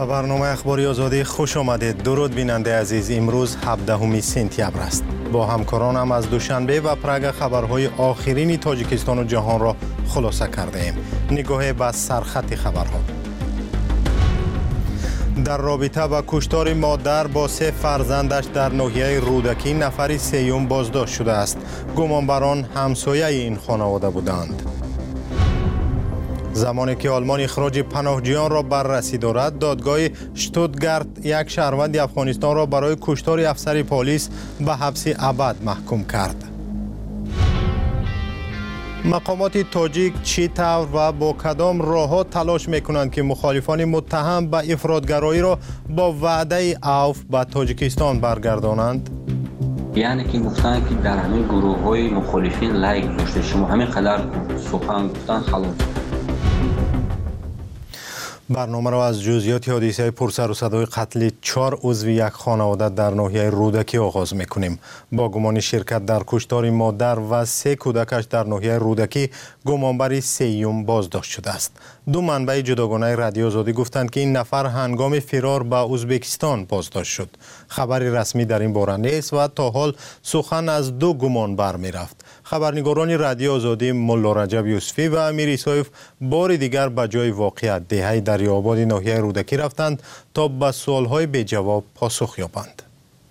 به برنامه اخباری آزادی خوش آمدید. درود بیننده عزیز. امروز 17 سپتامبر است. با همکارانم از دوشنبه و پراگ خبرهای آخرین تاجیکستان و جهان را خلاصه کرده ایم. نگاه به سرخط خبرها. در رابطه با کشتار مادر با 3 فرزندش در ناحیه رودکی نفر سیوم بازداشت شده است. گمانبران همسایه این خانواده بودند. زمانی که آلمان اخراج پناهجویان را بررسی دارد، دادگاه شتوتگارت یک شهروند افغانستان را برای کشتار افسر پلیس به حبس ابد محکوم کرد. مقامات تاجیک چی طور و با کدام راه‌ها تلاش می‌کنند که مخالفان متهم به افراط‌گرایی را با وعده عفو به تاجیکستان برگردانند؟ یعنی که گفتن که در همین گروه‌های مخالفین لایک داشته، شما همین قدر سخن گفتن خلاص. برنامه را از جزئیات حادثه پرسر و صدای قتل 4 عضو یک خانواده در ناحیه رودکی آغاز می‌کنیم. با گمان شرکت در کشتار مادر و 3 کودکش در ناحیه رودکی، گمانبر سیوم بازداشت شده است. 2 منبع جداگانه رادیو آزادی گفتند که این نفر هنگام فرار به ازبکستان بازداشت شد. خبری رسمی در این باره نیست و تا حال سخن از 2 گمانبر می‌رفت. خبرنگاران رادیو آزادی ملا رجب یوسفی و امیر ایسایف بار دیگر به جای واقعیت دهه دریاباد ناحیه رودکی رفتند تا به سوال‌های بی جواب پاسخ یابند.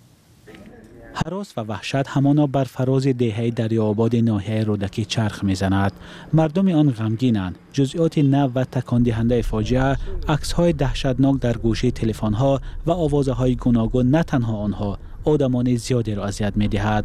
هراس و وحشت همانا بر فراز دهه دریاباد ناحیه رودکی چرخ میزند. مردم آن غمگینند. جزئیات نو و تکان دهنده فاجعه، عکس‌های دهشتناک در گوشه تلفن‌ها و آوازهای گوناگون نه تنها آنها، آدمان زیادی را اذیت می‌دهد.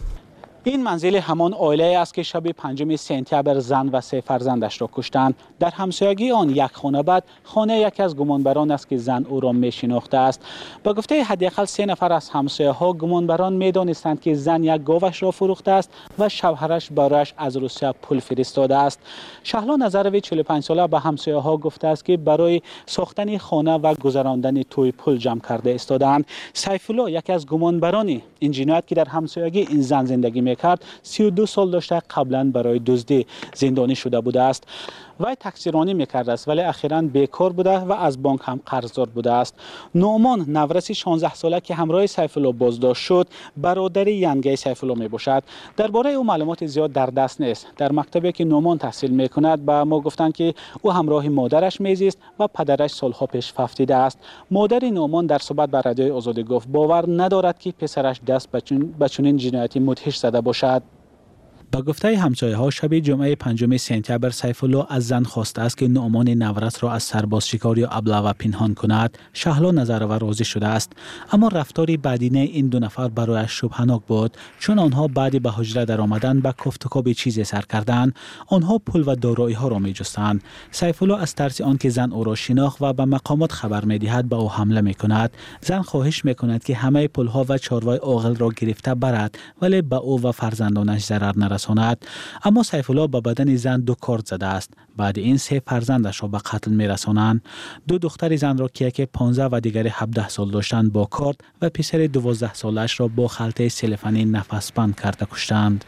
این منزل همان عائله است که شب 5 سپتامبر زن و 3 فرزندش را کشتند. در همسایگی آن یک خانه بعد خانه یکی از گمانبران است که زن او را میشناخته است. با گفته حداقل 3 نفر از همسایه‌ها، گمانبران میدانستند که زن یک گاوش را فروخته است و شوهرش برایش از روسیه پول فرستاده است. شهلا نظروی 45 ساله به همسایه‌ها گفته است که برای ساختن خانه و گذراندن توی پول جمع کرده استادند. سیف الله یکی از گمانبران این جنایت که در همسایگی این زن زندگی کرد، 32 سال داشته قبلا برای دزدی زندانی شده بوده است. وی تکثیرانی میکرده است ولی اخیراً بیکار بوده و از بانک هم قرضدار بوده است. نومان نورس 16 ساله که همراه سیف الله بازداشت شد، برادر ینگه سیف الله میباشد. درباره او معلومات زیاد در دست نیست. در مکتبی که نومان تحصیل میکند به ما گفتند که او همراه مادرش میزیست و پدرش سالها پیش فوتیده است. مادر نومان در صحبت با رادیو آزادی گفت باور ندارد که پسرش دست به چنین جنایتی مدهش زده باشد. با گفته همسایه‌ها شب جمعه 5 سپتامبر سیف الله از زن خواسته است که نعمان نورس را از سرباز شکار یا ابله پنهان کند. شهلا نظرова راضی شده است، اما رفتاری بدینه این 2 نفر برایش شبهه‌ناک بود، چون آنها بعد به حجره در آمدن به کفتکاب چیزی سر کردند. آنها پول و دارایی‌ها را می‌جستند. سیف الله از ترس آنکه زن او را شناخت و به مقامات خبر می‌دهد به او حمله می‌کند. زن خواهش می‌کند که همه پول‌ها و چاروای عاقل را گرفته برد ولی به او و فرزندانش ضرر نرساند. اما سیف الله به بدن زن 2 کارت زده است. بعد این 3 فرزندش را به قتل می‌رسانند. 2 دختر زن را که یکی 15 و دیگری 17 سال داشتند با کارت و پسر 12 سالش را با خلطه سلفانی نفس بند کرده کشتند.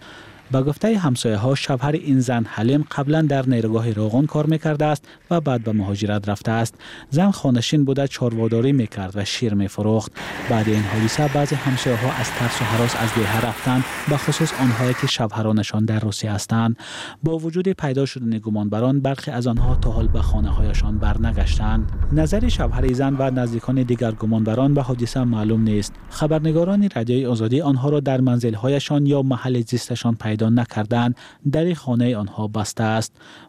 با گفته همسایه‌ها شوهر این زن حلیم قبلا در نیروگاه راغون کار می‌کرده است و بعد به مهاجرت رفته است. زن خانشین بوده، چارواداری می‌کرد و شیر می‌فروخت. بعد این حادثه بعضی همسایه‌ها از ترس و هراس از ده رفتند، به خصوص آنهایی که شوهرانشان در روسیه هستند. با وجود پیدا شدن گمانبران، برخی از آنها تا حال به خانه‌هایشان برنگشتند. نظر شوهر زن و نزدیکان دیگر گمانبران به حادثه معلوم نیست. خبرنگاران رادیوی آزادی آنها را در منزل‌هایشان یا محل زیستشان پیدا نکردند. در خانه آنها بسته است.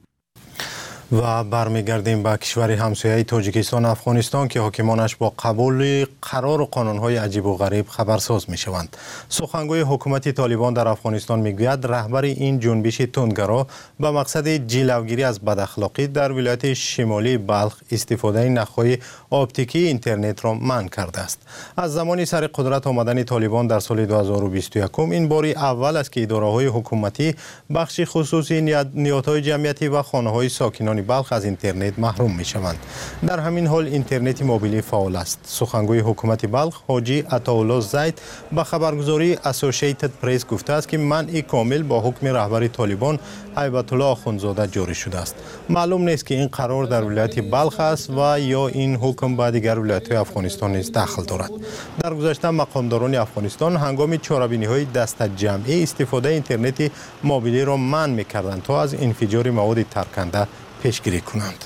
و برمیگردیم به کشور همسایه تاجیکستان افغانستان که حاکمانش با قبول قرار و قانون‌های عجیب و غریب خبرساز می‌شوند. سخنگوی حکومت طالبان در افغانستان میگوید رهبر این جنبش تندگرا به مقصد جلوگیری از بداخلاقی در ولایت شمالی بلخ استفاده نخ‌های آپتیکی اینترنت را منع کرده است. از زمانی سر قدرت آمدن طالبان در سال 2021 این باری اول است که اداره‌های حکومتی بخش خصوصی نیات‌های جمعیتی و خانه‌های ساکنان شهریان بلخ از اینترنت محروم می شوند. در همین حال اینترنت موبیلی فعال است. سخنگوی حکومت بلخ حاجی عطاالله زید به خبرگزاری اسوسییتد پرس گفته است که منع کامل با حکم رهبر طالبان هیبت الله آخوندزاده جاری شده است. معلوم نیست که این قرار در ولایت بلخ است و یا این حکم به دیگر ولایت‌های افغانستان نیز دخل دارد. در گذشته مقامداران افغانستان هنگام چاره‌بینی‌های دست جمعی استفاده اینترنت موبیلی را منع می‌کردند تا از انفجار مواد ترکنده پیشگیری کنند.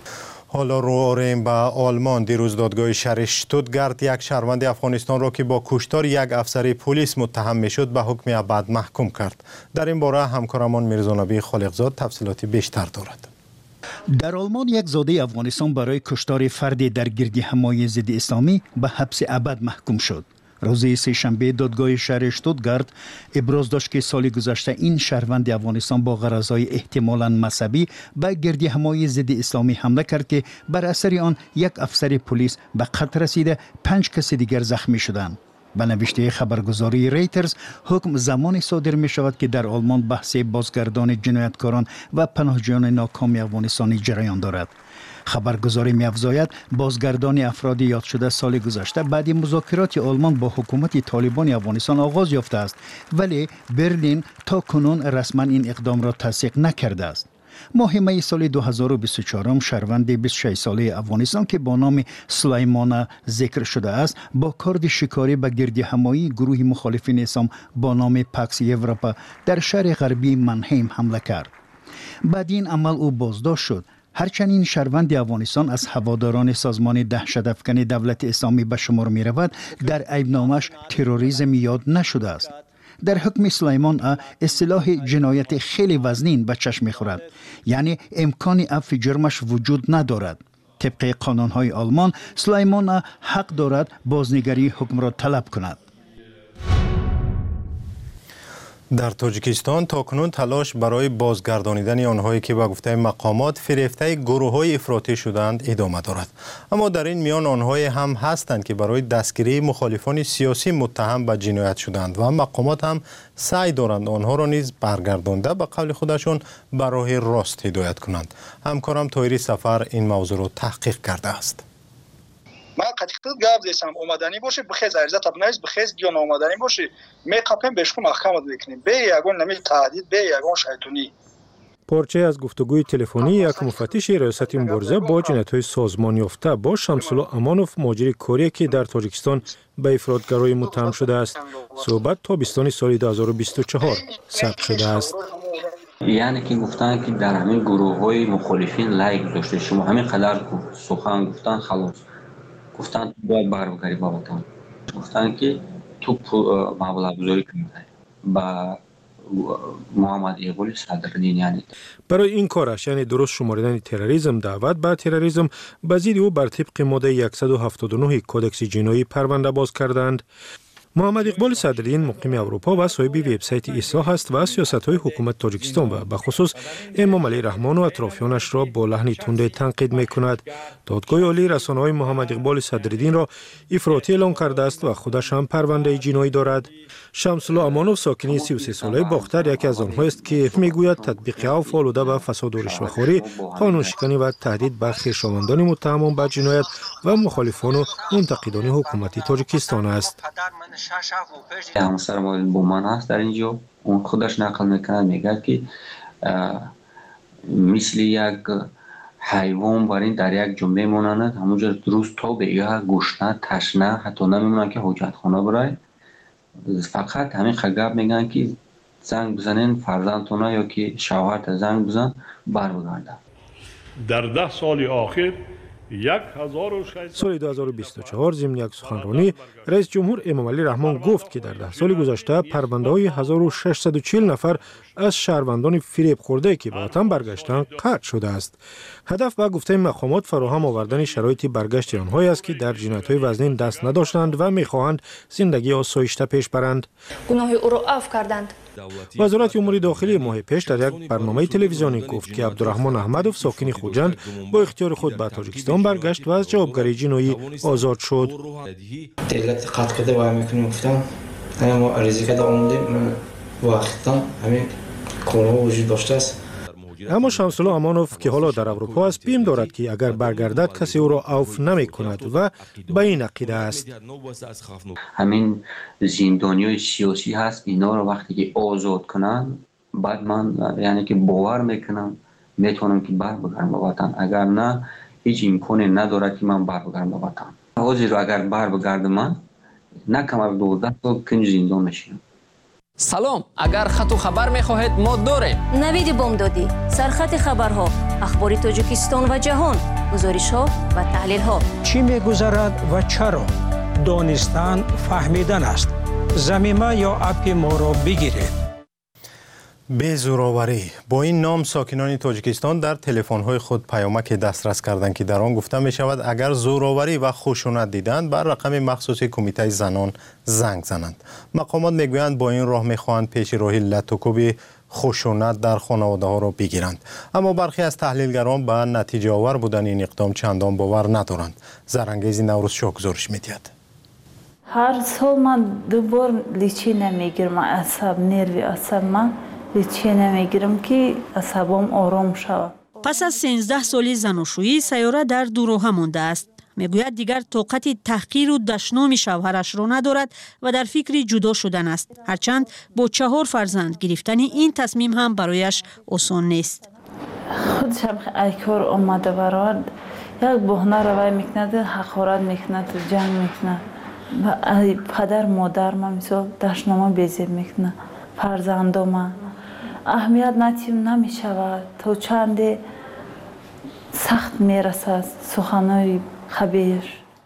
حالا رو آوریم به آلمان. دیروز دادگاه شهر اشتوتگارت یک شهروند افغانستان را که با کشتار یک افسر پلیس متهم میشد به حکم ابد محکوم کرد. در این باره همکارمان میرزانبی خالقزاد تفصیلات بیشتر دارد. در آلمان یک زاده افغانستان برای کشتار فردی در گردی‌همایی ضد اسلامی به حبس ابد محکوم شد. روز سه‌شنبه دادگاه شهر اشتوتگارت ابراز داشت که سال گذشته این شهروند افغانستان با غرضهای احتمالاً مذهبی به گردی‌همایی ضد اسلامی حمله کرد که بر اثر آن یک افسر پلیس به قتل رسیده، 5 کس دیگر زخمی شدند. به نوشته خبرگزاری ریترز، حکم زمانی صادر می شود که در آلمان بحث بازگردان جنایتکاران و پناهجویان ناکام افغانستانی جریان دارد. خبرگزاری می افزاید بازگردان افراد یاد شده سال گذشته بعد مذاکرات آلمان با حکومت طالبان افغانستان آغاز یافته است، ولی برلین تا کنون رسما این اقدام را تصدیق نکرده است. ماه می سال 2024 شهروند 26 ساله افغانستان که با نام سلیمان ذکر شده است با کارد شکاری به گردی‌همایی گروه مخالفین اسلام با نام پاکس یوروپا در شهر غربی منهیم حمله کرد. بعد این عمل او بازداشت شد. هرچند این شهروند افغانستان از هواداران سازمان دهشت‌افکن دولت اسلامی به شمار می رود، در عیبنامه‌اش تروریسم یاد نشده است. در حکم سلیمان اصطلاح جنایت خیلی وزنین به چشم می‌خورد، یعنی امکان عفو جرمش وجود ندارد. طبق قانون‌های آلمان سلیمان حق دارد بازنگری حکم را طلب کند. در تاجیکستان تاکنون تلاش برای بازگردانیدن آنهایی که به گفته مقامات فریفته گروه‌های افراطی شدند ادامه دارد. اما در این میان آنهایی هم هستند که برای دستگیری مخالفان سیاسی متهم به جنایت شدند و مقامات هم سعی دارند آنها را نیز برگردانده به قول خودشون به راه راست هدایت کنند. همکارم طاهری سفر این موضوع را تحقیق کرده است. ما قطعیت گاف دیسم اومدنی باشه بخیز عرضه تبنایز بخیز گیان اومدنی باشه میقاپیم بهشکو محکمت بکنیم به یگون نمی تعدید به یگون شیطونی. پارچه از گفتگوی تلفنی یک مفتش ریاست مبارزه با جنایت‌های سازمان یافته با شمس‌الله امانوف مهاجر کاری که در تاجیکستان به افراطگرایی متهم شده است. صحبت تابستان سال 2024 ثبت شده است. یعنی که گفتن که در همین گروه‌های مخالفین لایک داشته شما همین قدر سخن گفتن خلاص گفتن باید برگردی با وطن، گفتن که تو مبلغ گذاری کنید با محمد اقبال صدرالدین. یعنی برای این کارش یعنی درست شماردن تروریسم دعوت به تروریسم به ضد او بر طبق ماده 179 کدکس جنایی پرونده باز کردند. محمد اقبال صدرالدین مقیم اروپا و صاحب وبسایت اصلاح است و سیاست‌های حکومت تاجیکستان و به خصوص امام علی رحمان و اطرافیانش را با لحن تند تنقید می‌کند. دادگاه عالی رسانه‌های محمد اقبال صدرالدین را افراطی اعلام کرده است و خودش هم پرونده جنایی دارد. شمس‌الله امانوف ساکن 33 ساله باختر یکی از آنها است که میگوید تطبیق عفو آلوده به فساد و رشوه‌خوری، قانون شکنی و تهدید به خویشاوندان متهمان به جنایت و مخالفان و منتقدان حکومت تاجیکستان است. همسر ما بومان هست در اینجا، اون خودش نقل میکنه میگه که مثل یک حیوان برای در یک جنبه مونند، همونجا درست تا به یک گشنه تشنه حتی نمیمونن که حاجت خانه برای فقط همین خگب میگن که زنگ بزنین فرزندتون یا که شوهرت زنگ بزن برگرده. در 10 سال آخر سال 2024 ضمن یک سخنرانی رئیس جمهور امام علی رحمان گفت که در 10 سال گذشته پرونده‌های 1640 نفر از شهروندان فریب خورده که به وطن برگشتند قطع شده است. هدف به گفته مقامات فراهم آوردن شرایط برگشت آنهایی است که در جنایت‌های وزنین دست نداشتند و می‌خواهند زندگی آسایشته پیش برند. گناه او را عفو کردند. وزارت امور داخلی ماه پیش در یک برنامه تلویزیونی گفت که عبدالرحمن احمدوف ساکن خوجند با اختیار خود به تاجیکستان برگشت و از جوابگری جنایی آزاد شد. دلت قطع کرده و میکنیم گفتم ما عریضه کرده آمدیم وقتا همین کارها وجود داشته است. اما شمس‌الله امانوف که حالا در اروپا است بیم دارد که اگر برگردد کسی او را عفو نمی‌کند و به این عقیده است. همین زندانیای سیاسی هست، اینا رو وقتی که آزاد کنن بعد من یعنی که باور میکنم میتونم که برگردم به وطن، اگر نه هیچ امکانی نداره که من برگردم به وطن. حاضر اگر برگردم من نه کم از 12 سال کنج زندان میشم. سلام، اگر خط و خبر میخواهید ما داریم. نوید بامدادی، سرخط خبرها، اخبار تاجیکستان و جهان، گزارش ها و تحلیل ها. چی میگذرد و چرا؟ دانستن فهمیدن است. ضمیمه یا اپ ما را بگیرید. به زوراوری با این نام ساکنان تاجیکستان در تلفن‌های خود پیامک دسترس کردند که در آن گفته می شود اگر زوراوری و خشونت دیدند بر رقم مخصوص کمیته زنان زنگ زنند. مقامات میگویند با این راه میخواهند پیش راهی لطوکوب خشونت در خانواده ها را بگیرند، اما برخی از تحلیلگران به نتیجه آور بودن این اقدام چندان باور ندارند. زرنگیز نوروز شاه گزارش می‌دهد. هر سال من دوبار لیچی نمیگیرم، عصب نروی عصب من لیچی نمیگیرم که عصبم آرام شود. پس از 13 سالی زناشویی سیاره در دو راه مانده است. میگوید دیگر طاقت تحقیر و دشنام شوهرش را ندارد و در فکر جدا شدن است، هرچند با 4 فرزند گرفتن این تصمیم هم برایش آسان نیست. خودش هم ای کار آمده برای یک بهانه روی میکند، حقارت میکند، جنگ میکند. پدر مادر من مثال دشنامه بیزیر میکنه، فرزندم اهمیت نتیم نمیشود تا چند سخت میرسد سخنهای خبیر.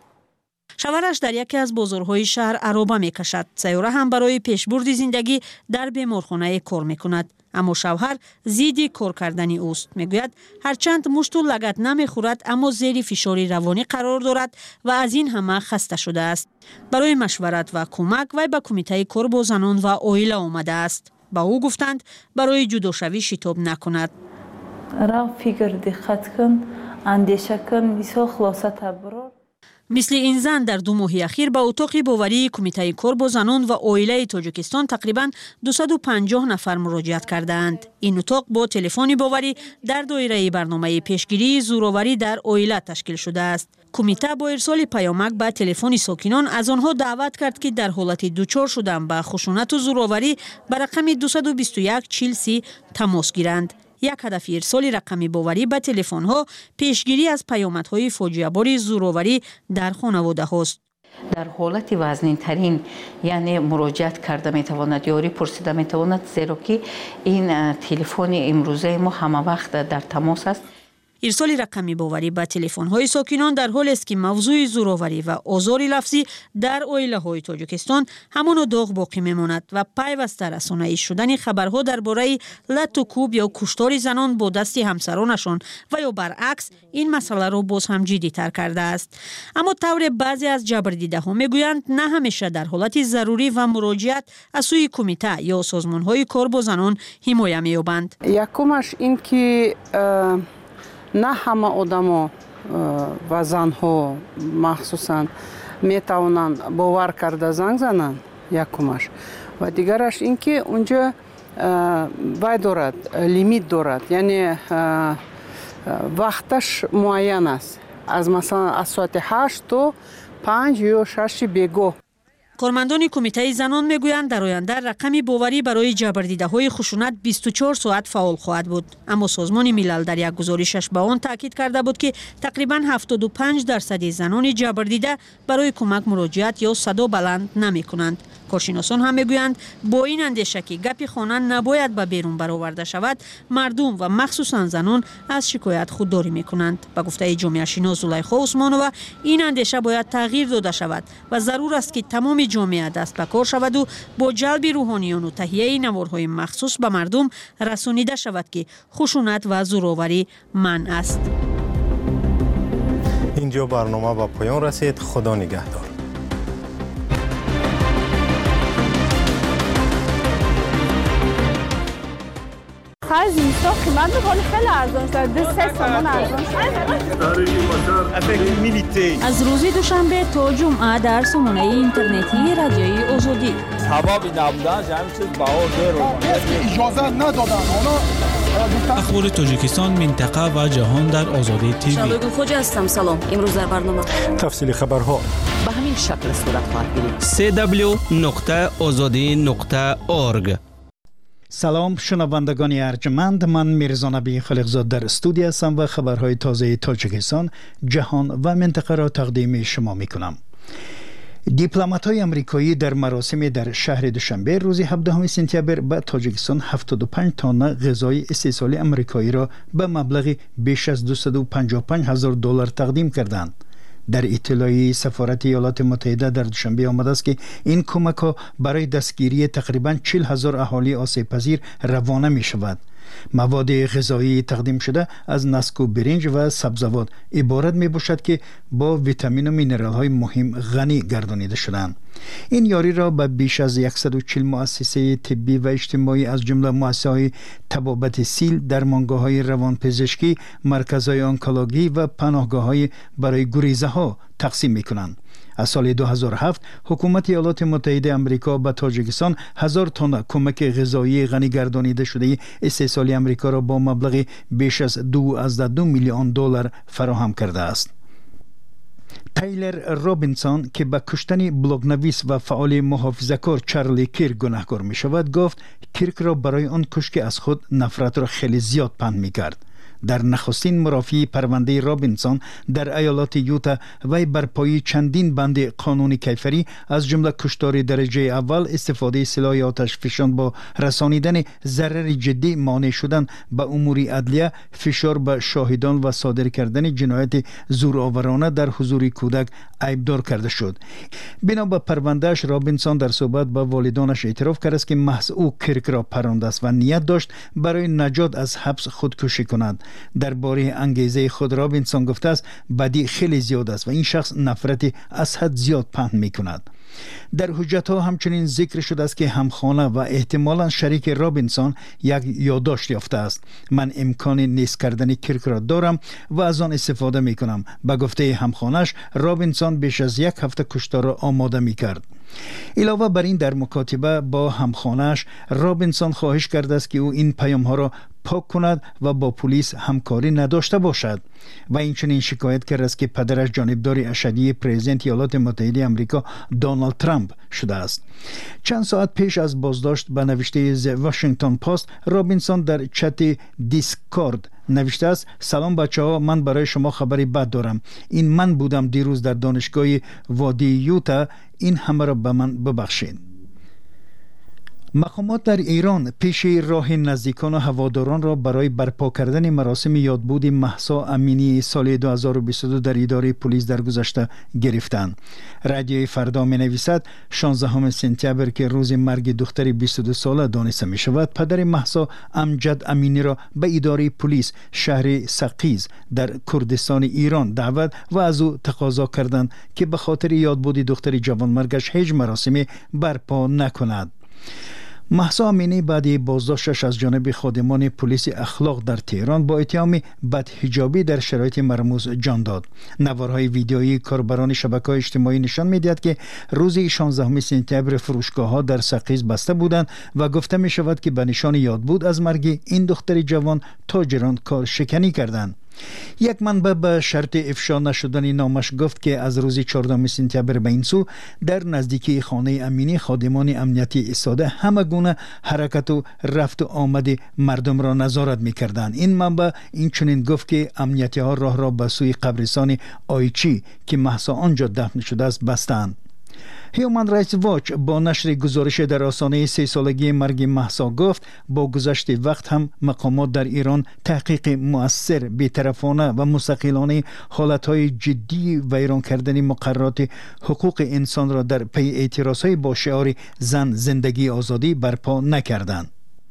شوهرش در یکی از بازارهای شهر عرابه میکشد. سیاره هم برای پیشبرد زندگی در بیمارخانه کار میکند، اما شوهر ضد کار کردن اوست. میگوید هرچند مشت و لگد نمیخورد اما زیر فشار روانی قرار دارد و از این همه خسته شده است. برای مشورت و کمک وی به کمیته کار با زنان و عائله آمده است. با او گفتند برای جداشوی شتاب نکند. را فکر دقت کن، اندیشه کن، بسیار خلاصه تبرار. مثل این زن در 2 ماه اخیر به اتاق باوری کمیته کار با زنان و عائله تاجیکستان تقریبا 250 نفر مراجعت کردند. این اتاق با تلفن باوری در دایره برنامه پیشگیری زوراوری در عائله تشکیل شده است. کمیته با ارسال پیامک به تلفن ساکنان از آنها دعوت کرد که در حالت دچار شدن به خشونت و زوراوری به رقم 221 40 تماس گیرند. یک هدف ارسال رقم باوری به تلفن ها پیشگیری از پیامدهای فاجعه بار زوراوری در خانواده هاست. در حالت وزنین ترین یعنی مراجعت کرده میتواند، یاری پرسیده میتواند، زیرا که این تلفن امروزه ما همه وقت در تماس است. ارسال رقم باوری به تلفن‌های ساکنان در حالی است که موضوع زوراوری و آزار لفظی در عائله‌های تاجیکستان همان داغ باقی می‌ماند و پیوسته رسانه‌ای شدن خبرها درباره لط و کوب یا کشتار زنان با دست همسرانشان و یا برعکس این مسئله را باز هم جدی‌تر کرده است. اما طور بعضی از جبردیده‌ها می‌گویند نه همیشه در حالت ضروری و مراجعت از سوی کمیته یا سازمان‌های کار با زنان حمایت می‌یابند. یکمش این که نه همه آدم و زنها مخصوصا میتوانند باور کرده زنگ زنند، یکمش. و دیگرش این که اونجا وای دارد، لیمیت دارد، یعنی وقتش معین است، از مثلا از ساعت 8 تا 5 یا 6 بیگاه. کارمندان کمیته زنان میگویند در آینده رقم باوری برای جبردیده‌های خشونت 24 ساعت فعال خواهد بود، اما سازمان ملل در یک گزارشش به آن تاکید کرده بود که تقریباً 75% زنان جبردیده برای کمک مراجعت یا صدا بلند نمی‌کنند. کارشناسان هم میگویند با این اندیشه که گپ خانه نباید به بیرون برآورده شود، مردم و مخصوصاً زنان از شکایت خودداری می‌کنند. به گفته جامعه شناس زلیخا عثمانова این اندیشه باید تغییر داده شود و ضرور است که تمام جامعه دست به کار شود و با جلب روحانیون و تهیه نوارهای مخصوص به مردم رسانیده شود که خشونت و زوراوری منع است. اینجا برنامه به پایان رسید. خدا نگهدار. خرج اینستا قیمت بکنه خیلی ارزان شد، 2-3 تومان ارزان شد. از روز دوشنبه تا جمعه در سامانه اینترنتی رادیوی آزادی. سبب نبودن همین چیز بها دور اجازه ندادن، حالا اخبار تاجیکستان، منطقه و جهان در آزادی تیوی. شادگل خوجا هستم. سلام. امروز در برنامه تفصیل خبرها به همین شکل صورت خواهد گرفت. www.azadi.org. سلام شنوندگان ارجمند، من میرزا نبی خالقزاد در استودیو هستم و خبرهای تازه تاجیکستان، جهان و منطقه را تقدیم شما میکنم. دیپلمات‌های آمریکایی در مراسم در شهر دوشنبه روز 17 سپتامبر به تاجیکستان 75 تن غذای استحصالی آمریکایی را به مبلغ بیش از $255,000 تقدیم کردند. در اطلاعیه سفارت ایالات متحده در دوشنبه آمده است که این کمک ها برای دستگیری تقریباً 40,000 اهالی آسیب پذیر روانه می شود. مواد غذایی تقدیم شده از نسک و برنج و سبزیجات عبارت می باشد که با ویتامین و مینرال های مهم غنی گردانیده شدند. این یاری را به بیش از 140 مؤسسه طبی و اجتماعی از جمله مؤسسه‌های طبابت سیل، درمانگاه‌های روانپزشکی، مرکزهای آنکولوژی و پناهگاه‌های برای گریزه ها تقسیم می‌کنند. از سال 2007 حکومت ایالات متحده آمریکا به تاجیکستان 1000 تن کمک غذایی غنی گردانیده شده استحصالی آمریکا را با مبلغ بیش از $2 میلیون فراهم کرده است. تایلر رابینسون که به کشتن بلاگنویس و فعال محافظه‌کار چارلی کیرک گناهکار می شود، گفت کیرک را برای آن کشت که از خود نفرت را خیلی زیاد پنهان می کرد. در نخستین مرافعه پرونده رابینسون در ایالات یوتا و برپایی چندین بند قانونی کیفری از جمله کشتار درجه اول، استفاده سلاح آتش فشان با رسانیدن ضرر جدی، مانع شدن به امور عدلیه، فشار به شاهدان و صادر کردن جنایت زورآورانه در حضور کودک عیبدار کرده شد. بنا به پروندهش رابینسون در صحبت با والدانش اعتراف کرد است که محض او کیرک را پرانده است و نیت داشت برای نجات از حبس خودکشی کند. درباره انگیزه خود رابینسون گفته است بدی خیلی زیاد است و این شخص نفرت از حد زیاد پهن می کند. در حجت ها همچنین ذکر شده است که همخانه و احتمالاً شریک رابینسون یک یادداشت یافته است: من امکان نیست کردن کیرک را دارم و از آن استفاده می کنم. به گفته همخانه‌اش رابینسون بیش از یک هفته کشتار را آماده می کرد. علاوه بر این در مکاتبه با همخانه‌اش رابینسون خواهش کرده است که او این پیام ها را پاک کند و با پلیس همکاری نداشته باشد و اینچنین شکایت کرده است که پدرش جانبدار اشدی پرزیدنت ایالات متحده آمریکا دونالد ترامپ شده است. چند ساعت پیش از بازداشت به نوشته ز واشنگتن پست، رابینسون در چت دیسکورد نوشته است: سلام بچه‌ها، من برای شما خبری بد دارم. این من بودم دیروز در دانشگاه وادی یوتا. این همه را به من ببخشید. مقامات در ایران پیش راه نزدیکان و هواداران را برای برپا کردن مراسم یادبود مهسا امینی سال 2022 در اداره پلیس در گذشته گرفتند. رادیوی فردا می نویسد 16 سپتامبر که روز مرگ دختر 22 ساله دانسته می شود، پدر مهسا امجد امینی را به اداره پلیس شهر سقیز در کردستان ایران دعوت و از او تقاضا کردند که به خاطر یادبود دختر جوانمرگش هیچ مراسمی برپا نکند. مهسا امینی بعد بازداشتش از جانب خادمان پلیس اخلاق در تهران با اتهام بدحجابی در شرایط مرموز جان داد. نوارهای ویدیویی کاربران شبکه‌های اجتماعی نشان می‌دهد که روز 16 سپتامبر فروشگاه‌ها در سقیز بسته بودند و گفته می‌شود که به نشان یادبود از مرگ این دختر جوان تاجران کار شکنی کردند. یک منبع به شرط افشا نشدن نامش گفت که از روز 14 سپتامبر به این سو در نزدیکی خانه امینی خادمان امنیتی ایستاده همه گونه حرکت و رفت و آمد مردم را نظارت می‌کردند. این منبع این چنین گفت که امنیتی ها راه را به سوی قبرستان آیچی که مهسا آنجا دفن شده است بستند. هیومن رایتس واچ با نشر گزارش در آستانه 3 سالگی مرگ مهسا گفت با گذشت وقت هم مقامات در ایران تحقیق مؤثر، بی‌طرفانه و مستقلانه حالتهای جدی ویران کردن مقررات حقوق انسان را در پی اعتراضهای با شعار زن زندگی آزادی برپا نکردند.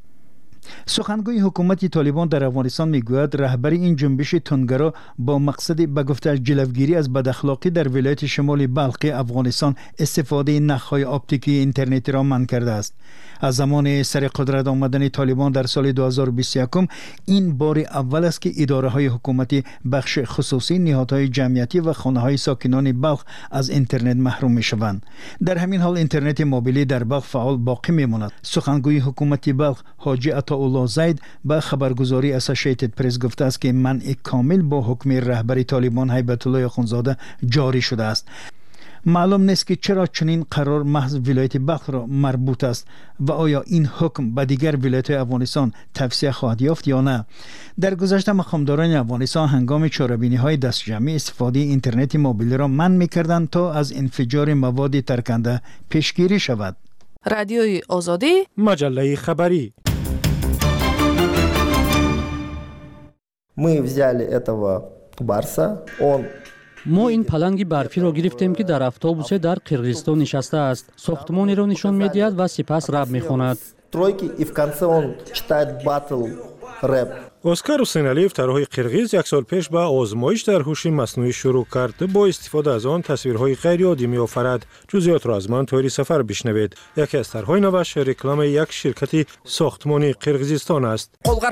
سخنگوی حکومت طالبان در افغانستان میگوید رهبر این جنبش تندگرا با مقصد به گفته جلوگیری از بداخلاقی در ولایت شمال بلخ افغانستان استفاده نخهای اپتیکی اینترنتی را منع کرده است. از زمان سر قدرت آمدن طالبان در سال 2021 این بار اول است که اداره های حکومتی، بخش خصوصی، نهادهای جمعیتی و خانه های ساکنان بلخ از اینترنت محروم می شوند. در همین حال اینترنت موبیلی در بلخ فعال باقی می ماند. سخنگوی حکومت بلخ حاجی عطا عطاالله زید به خبرگزاری اسوسییتد پرس گفته است که منع کامل با حکم رهبر طالبان هیبت الله آخوندزاده جاری شده است. معلوم نیست که چرا چنین قرار محض ولایت بلخ را مربوط است و آیا این حکم به دیگر ولایت افغانستان توسعه خواهد یافت یا نه. در گذشته مقامداران افغانستان هنگام چاره‌بینی های دست جمعی استفاده اینترنت موبیل را منع می‌کردند تا از انفجار مواد ترکنده پیشگیری شود. رادیوی آزادی، مجله خبری. Мы взяли этого барса, он ما این پلنگ برفی را گرفتیم که در اتوبوس در قرقیزستان نشسته است. ساختمانی را نشان می‌دهد و سپس رپ می‌خواند. اسکار حسینعلیف طراح قرقیز یک سال پیش به آزمایش در هوش مصنوعی شروع کرد. با استفاده از آن تصویرهای غیر عادی می‌آفرد. جزئیات را از من طوری سفر بشنوید. یکی از طرح‌های نوش رکلام یک شرکت ساختمانی قرقیزستان است.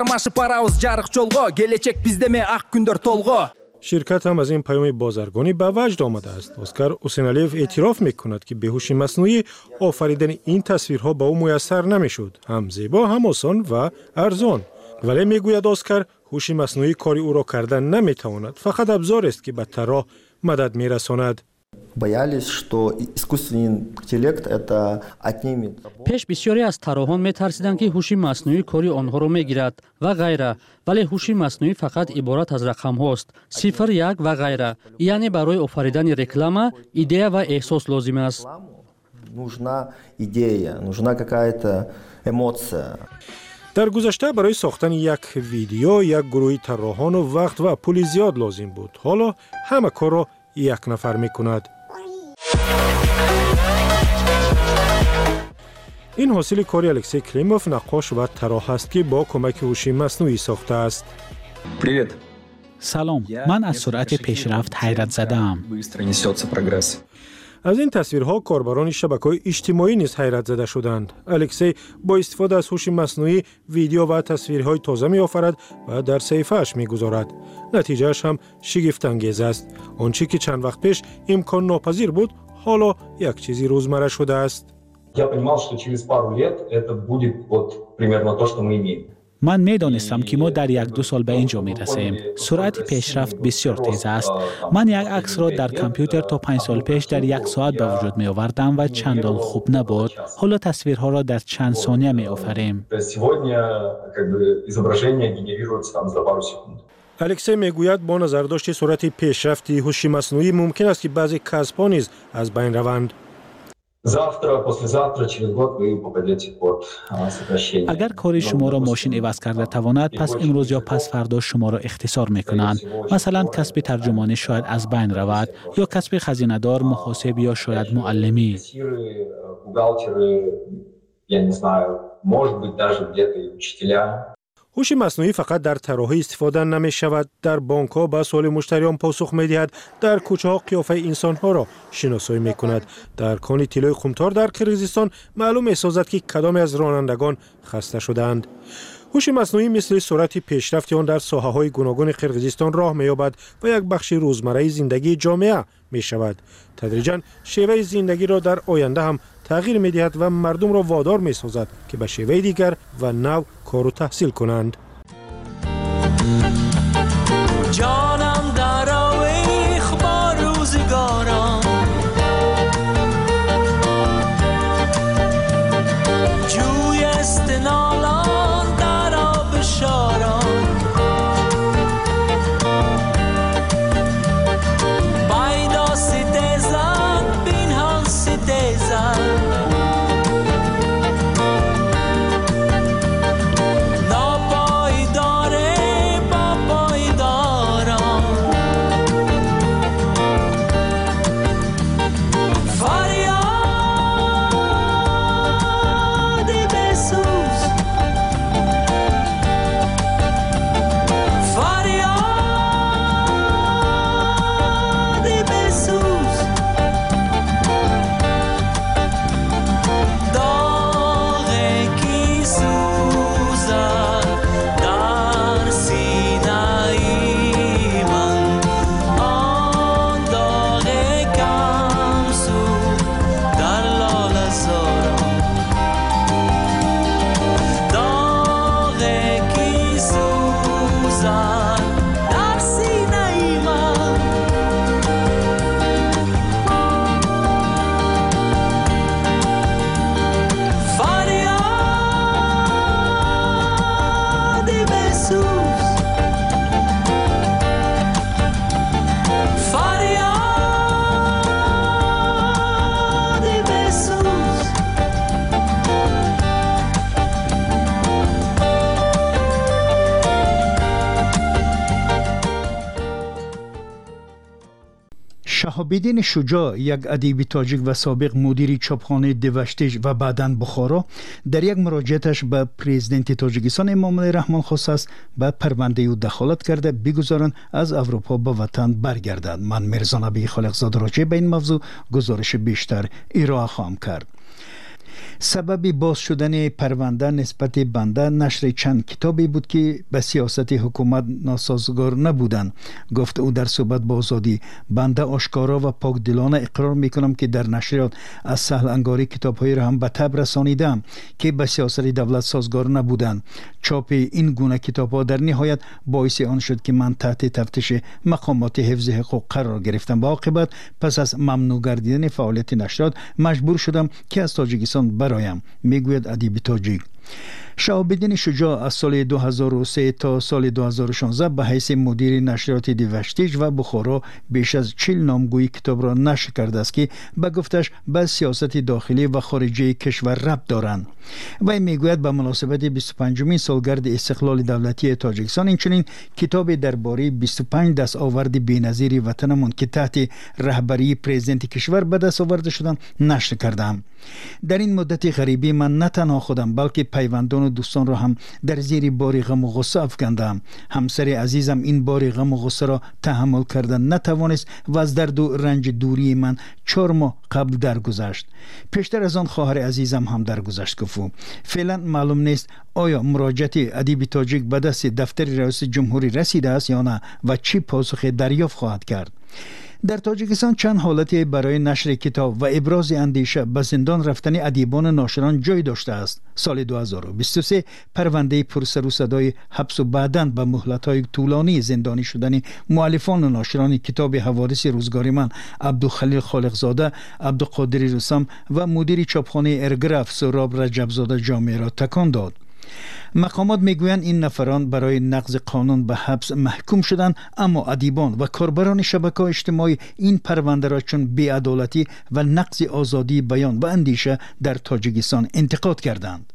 شرکت هم از این پیام بازرگانی به وجد آمده است. اسکار حسینعلیف اعتراف می‌کند که به هوش مصنوعی آفریدن این تصویرها به او میسر نمی‌شد. هم زیبا، هم آسان و ارزان. ولی میگوید اسکار هوش مصنوعی کاری او را کردن نمی‌تواند. فقط ابزار است که به طراح مدد می‌رساند. پیش بسیاری از طراحان می‌ترسیدند که هوش مصنوعی کاری آنها را می‌گیرد و غیره، ولی هوش مصنوعی فقط عبارت از رقم هاست، 0 1 و غیره. یعنی برای آفریدن رکلام ایده و احساس لازم است. در گذشته برای ساختن یک ویدیو یک گروه طراحان و وقت و پول زیاد لازم بود. حالا همه کار را یک نفر می‌کند. این حاصل کاری الکسی کلیموف، نقاش و طراح است که با کمک هوش مصنوعی ساخته است. سلام، من از سرعت پیشرفت حیرت زده‌ام. از این تصویرها کاربران شبکه‌های اجتماعی نیز حیرت زده شدند. الکسی با استفاده از هوش مصنوعی ویدیو و تصویرهای تازه می‌آفرد و در صفحه‌اش می‌گذارد. نتیجه‌اش هم شگفت انگیز است. آنچه که چند وقت پیش امکان ناپذیر بود، حالا یک چیزی روزمره شده است. من می‌دانستم که ما در 1-2 سال به اینجا می‌رسیم. سرعت پیشرفت بسیار تیز است. من یک عکس را در کامپیوتر تا 5 سال پیش در 1 ساعت به وجود می‌آوردم و چندان خوب نبود. حالا تصویرها را در چند ثانیه می‌آفریم. الکسی میگوید با نظرداشت سرعت پیشرفت هوش مصنوعی ممکن است که بعضی کسب‌ها نیز از بین روند. اگر کار شما را ماشین عوض کرده تواند، پس امروز یا پس فردا شما را اختصار میکنند. مثلا کسب ترجمانی شاید از بین رود، یا کسب خزینه‌دار، محاسب یا شاید معلمی. هوش مصنوعی فقط در طراحی استفاده نمی شود. در بانک ها به سوال مشتریان پاسخ می دهد. در کوچه ها قیافه انسان ها را شناسایی می کند. در کان طلای قمتار در قرقیزستان معلوم می سازد که کدام از رانندگان خسته شدند. هوش مصنوعی مثل سرعت پیشرفت آن در ساحه های گوناگون قرقیزستان راه می یابد و یک بخش روزمره زندگی جامعه می شود. تدریجاً شیوه زندگی را در آینده هم تغییر می دهد و مردم را وادار می سازد که به شیوه دیگر و نو کار و تحصیل کنند. جانم در آویخ با روزگارم، جوی استنالان در آب شارم، بایدا سیدزن بین هم سیدزن، ناپایداره با شهاب‌الدین شجاع، یک ادیب تاجیک و سابق مدیر چاپخانه دوشتیج و بعداً بخارا، در یک مراجعتش به پرزیدنت تاجیکستان امامعلی رحمان خواسته است به پرونده او دخالت کرده بگذارند از اروپا به وطن برگردد. من میرزا نبی خالقزاده راجع به این موضوع گزارش بیشتر ارائه خواهم کرد. سبب باز شدن پرونده نسبت بنده نشر چند کتابی بود که به سیاست حکومت ناسازگار نبودند. گفت او در صحبت با آزادی: بنده آشکارا و پاکدلانه اقرار میکنم که در نشریات از سهل انگاری کتابهایی را هم به تب رسانیدم که به سیاست دولت سازگار نبودند. چاپ این گونه کتابها در نهایت باعث آن شد که من تحت تفتیش مقامات حفظ حقوق قرار گرفتم و عاقبت پس از ممنوع گردیدن فعالیت نشریات مجبور شدم که از تاجیکستان برایم، میگوید ادیب تاجیک. شهاب‌الدین شجاع از سال 2003 تا سال 2016 به حیث مدیر نشریات دوشتیج و بخارا بیش از 40 نامگویی کتاب را نشر کرده است که به گفتش به سیاست داخلی و خارجی کشور ربط دارند. و میگوید به مناسبت 25مین سالگرد استقلال دولتی تاجیکستان اینچنین کتاب درباره 25 دستاورد بی‌نظیر وطنمان که تحت رهبری پرزیدنت کشور به دست آورده شدند نشر کردم. در این مدت غریبی من نه تنها خودم بلکه پیوندان و دوستان را هم در زیر بار غم و غصه افکندم. همسر عزیزم این بار غم و غصه را تحمل کردن نتوانست و از درد و رنج دوری من 4 ماه قبل درگذشت. پیشتر از آن خواهر عزیزم هم درگذشت. گفت فعلا معلوم نیست آیا مراجعت ادیب تاجیک به دست دفتر رئیس جمهوری رسیده است یا نه و چی پاسخ دریافت خواهد کرد. در تاجیکستان چند حالت برای نشر کتاب و ابراز اندیشه به زندان رفتن ادیبان و ناشران جای داشته است. سال 2023 پرونده پرسر و صدای حبس و بعداً به مهلت‌های طولانی زندانی شدن مؤلفان و ناشران کتاب حوادث روزگار من عبدالخلیل خالقزاده، عبدالقادر رستم و مدیر چاپخانه ارگراف سهراب رجبزاده جامعه را تکان داد. مقامات میگویند این نفران برای نقض قانون به حبس محکوم شدند، اما ادیبان و کاربران شبکه‌های اجتماعی این پرونده را چون بی‌عدالتی و نقض آزادی بیان و اندیشه در تاجیکستان انتقاد کردند.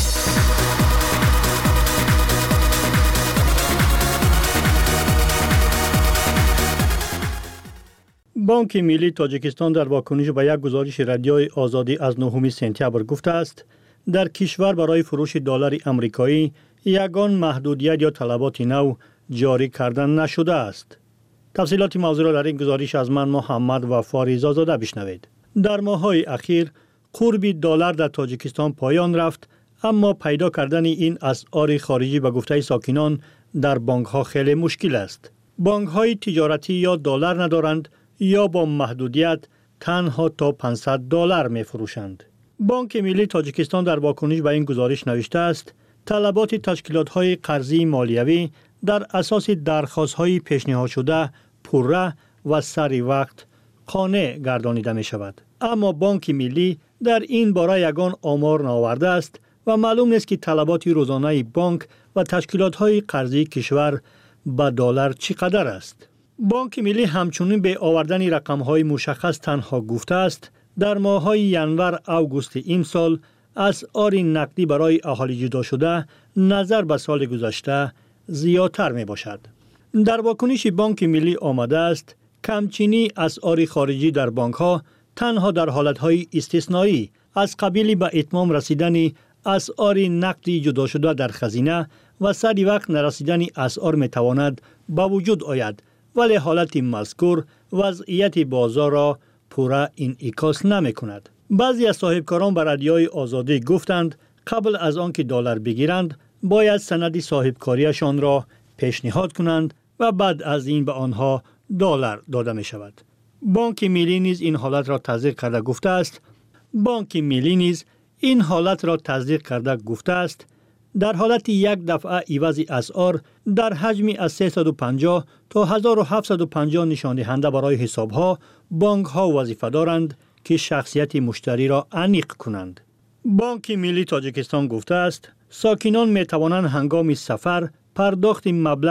بانک ملی تاجیکستان در واکنش به یک گزارش رادیوی آزادی از 9 سپتامبر گفته است در کشور برای فروش دلار آمریکایی یگان محدودیت یا طلبات نو جاری کردن نشده است. تفصیلات موضوع را در این گزارش از من محمد وفاری زاده بشنوید. در ماه‌های اخیر قرب دلار در تاجیکستان پایان رفت، اما پیدا کردن این اسعار خارجی به گفته ساکنان در بانک‌ها خیلی مشکل است. بانک‌های تجارتی یا دلار ندارند یا با محدودیت تنها تا $500 می‌فروشند. بانک ملی تاجیکستان در واکنش به این گزارش نوشته است طلبات تشکیلات‌های قرضی مالیوی در اساس درخواست‌های پیشنهاد شده پوره و سری وقت قانع گردانیده می‌شود. اما بانک ملی در این باره یگان آمار نآورده است و معلوم نیست که طلبات روزانه بانک و تشکیلات‌های قرضی کشور به دلار چقدر است. بانک ملی همچنین به آوردن رقم‌های مشخص تنها گفته است در ماه‌های ینور اوگوست این سال اسعار نقدی برای اهالی جدا شده نظر به سال گذشته زیادتر می باشد. در واکنش بانک ملی آمده است کمچینی اسعار خارجی در بانک‌ها تنها در حالت‌های استثنایی از قبیل به اتمام رسیدن اسعار نقدی جدا شده در خزینه و سری وقت نرسیدن اسعار می تواند با وجود آید، ولی حالت مذکور وضعیت بازار را پورا انعکاس نمی کند. بعضی از صاحبکاران به رادیوی آزادی گفتند قبل از آن که دلار بگیرند باید سند صاحبکاریشان را پیشنهاد کنند و بعد از این به آنها دلار داده می شود. بانک ملی نیز این حالت را تصدیق کرده گفته است در حالت یک دفعه عوض اسعار در حجمی از 350 تا 1750 نشان دهنده برای حساب‌ها بانک‌ها وظیفه دارند که شخصیت مشتری را انیق کنند. بانک ملی تاجیکستان گفته است ساکنان می توانند هنگام سفر پرداخت مبلغ